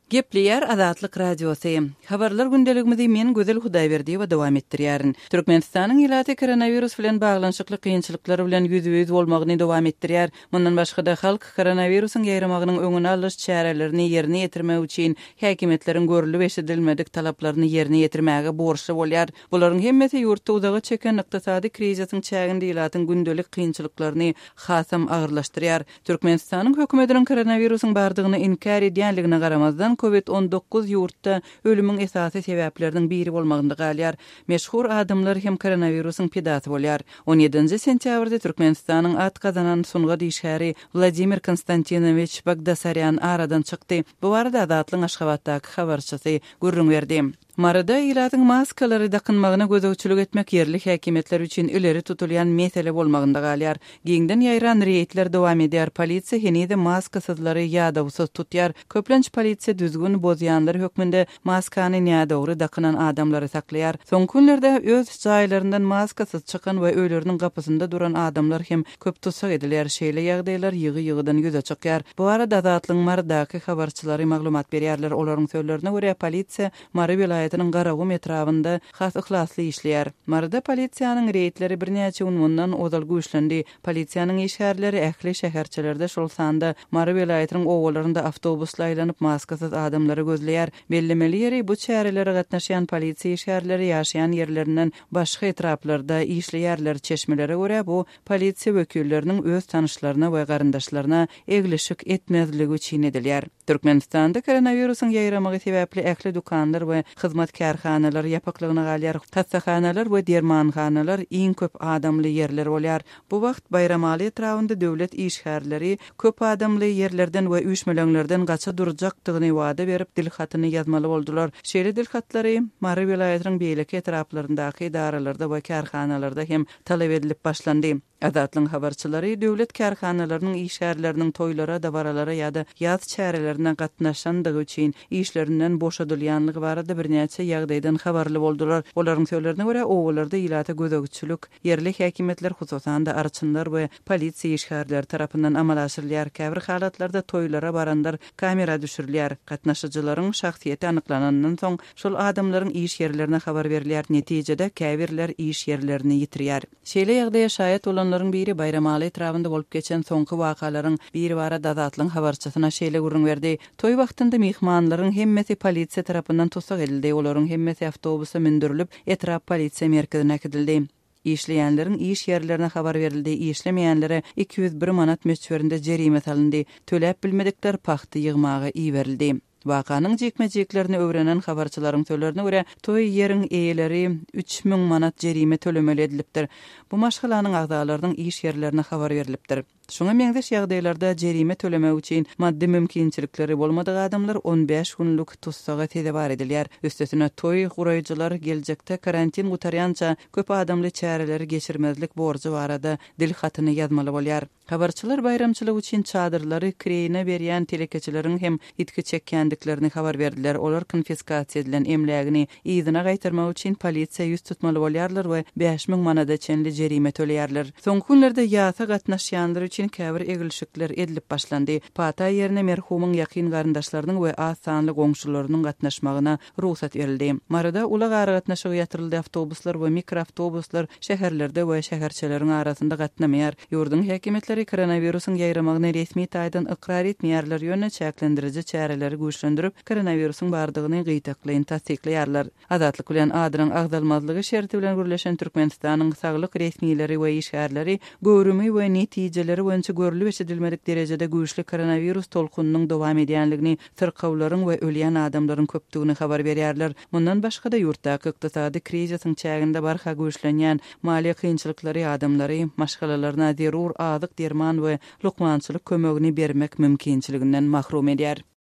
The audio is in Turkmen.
Gepleyer Azatlyk Radiosu. Habarlar gündeligimizi men Gözel Hudaýberdi we dowam etdirýärin. Türkmenistanyň ýylaty koronavirus bilen baglanşykly kynçylyklary bilen ýüz-ýüz bolmagyny dowam etdirýär. Mundan başga da halk koronavirusyň ýaýramagynyň öňüne alyş çärelerini ýerine ýetirmek üçin häkimetleriň görülip eşidilmedik talaplaryny ýerine ýetirmäge borçly bolýar. Bularyň hemmeti ýurtda uzagy çeken ykdysady kriziň çäginde ýylatyň gündelik kynçylyklaryny hasam agyrlaşdyrýar. Türkmenistanyň hökümetiniň koronavirusyň bardygyny inkar edýänligine garamazdan COVID-19 ýurtda ölümüň esasy sebäpleriniň biri bolmagynda galýar. Meşhur adamlar hem koronavirusyň pidasy bolýar. 17 sentýabrda Türkmenistanyň at kazanan sunga diýşäri Vladimir Konstantinovich Bagdasaryan aradan çykdy. Bu arada Azatlyň Aşgabatdaky habarçysy gürrüň berdi. Marada ýylatyň maskalary dakynmagyna gözegçilik etmek yerli häkimetler üçin ileri tutulýan mesele bolmagynda galýar. Giňden ýaýran reýtler dowam edýär. Polisiýa henide maskasızlary ýa-da tutýar. Köplenç polisiýa düzgün bozýanlar hökmünde maskany nädogry dakynan adamlary saklaýar. Soňky günlerde öz jaýlaryndan maskasız çykan we öýleriniň gapysynda duran adamlar hem köp tutsak edilýär. Şeýle ýagdaýlar ýygy-ýygydan göze çykýar. Bu arada Azatlyň Maradaky habarçylary maglumat berýärler. Olaryň sözlerine görä polisiýa Mara vilayatynyň Garagum etrafynda has ihlasly işleýär. Marada polisiýanyň reýtleri birnäçe gün mundan ozal güýçlendi. Polisiýanyň işgärleri ähli şäherçilerde şol sanda Mara vilayatynyň owalarynda awtobusla aýlanyp maskasız adamlary gözleýär. Bellemeli ýeri bu çärelere gatnaşýan polisiýa işgärleri ýaşaýan ýerlerinden başga etraplarda işleýärler. Çeşmelere görä bu polisiýa wekilleriniň öz tanyşlaryna we garyndaşlaryna egleşik etmezligi üçin edilýär. Türkmenistanda koronavirusyň ýaýramagy sebäpli ähli dukanlar we hyzmatkarhanalar ýapaklygyna galýar. Tassahanalar we dermanhanalar iň köp adamly ýerler bolýar. Bu wagt bayramaly etrafynda döwlet işgärleri köp adamly ýerlerden we üýşmelerden gaça durjakdygyny wada berip dilhatyny ýazmaly boldular. Şeýle dilhatlary Mara vilayatynyň beýleki etraplaryndaky idaralarda we karhanalarda hem talap edilip başlandy. Azatlyň habarçylary döwlet karhanalarynyň işgärleriniň toýlara, dabaralara ýa-da ýaz çärelerine gatnaşandygy üçin işlerinden boşadylýanlygy barada birnäçe ýagdaýdan habarly boldular. Olaryň sözlerine görä owalarda ýylata gözegçilik yerli häkimetler hususan da arçynlar we polisiýa işgärleri tarapyndan amal aşyrylýar. Käbir halatlarda toýlara barandar kamera düşürilýär. Gatnaşyjylaryň şahsiýeti anyklanandan soň şol adamlaryň iş ýerlerine habar berilýär. Netijede käbirler iş ýerlerini ýitirýär. Şeýle ýagdaýa şaýat olanlaryň biri bayramaly etrafynda bolup geçen soňky wakalaryň biri barada Azatlyň habarçysyna şeýle gürrüň berdi. Toý wagtynda mehmanlaryň hemmeti polisiýa tarapyndan tutsak edildi. Olaryň hemmeti awtobusa mindirilip etrap polisiýa merkezine gidildi. İşleýänleriň iş ýerlerine habar berildi. İşlemeýänlere 201 manat meçberinde jerime salyndy. Töläp bilmedikler paxty ýygmagy iýerildi. Wakanyň jekmejeklerini öwrenen habarçylaryň sözlerine görä toý ýeriň eýeleri 3000 manat jerime tölemeli edilipdir. Bu maşgalanyň agdalarynyň iş ýerlerine habar berilipdir. Şoňa meňzeş ýagdaýlarda jerime tölemek üçin maddi mümkinçilikleri bolmadyk adamlar 15 günlük tutsaga tedabar edilýär. Üstesine toý guraýjylar geljekde karantin gutarýança köp adamly çäreleri geçirmezlik borjy barada dilhatyny ýazmaly bolýar. Habarçylar bayramçylyk üçin çadyrlary kireyine berýän telekeçileriň hem itki çekkendiklerini habar berdiler. Olar konfiskasiýa edilen emlägini ýygyna gaýtarmak üçin polisiýa ýüz tutmaly bolýarlar we 5000 manada çenli jerime töleýärler. Soňky günlerde ýasa gatnaşýanlar üçin käbir egilşikler edilip başlandy. Pata ýerine merhumyň ýakyn garyndaşlarynyň we az sanly goňşularynyň gatnaşmagyna ruhsat berildi. Marada ulag gatnaşygy ýatyryldy. Awtobuslar we mikroawtobuslar şäherlerde we şäherçileriň arasynda gatnamaýar. Ýurdun häkimetleri koronavirusyň ýaýramagyny resmi taýdan ikrar etmeýärler ýöne çäklendiriji çäreleri güýçlendirip koronavirusyň bardygyny gyýtaklaýyn tasdiklaýarlar. Azatlyk bilen adyryň agdalmazlygy şerti bilen gürleşen Türkmenistanyň saglyk resmiýetleri we işgärleri görümi we netijeleri boýunça görülip eşidilmedik derejede güýçli koronavirus tolkunynyň dowam edýänligini, syrkawlaryň we ölýän adamlaryň köpdigini habar berýärler. Mundan başga da ýurtdaky ykdysady kriziň çäginde barha güýçlenýän maliýe kynçylyklary adamlary maşgalalaryna zerur azyk derman we lukmançylyk kömegini bermek mümkinçiliginden mahrum edýär.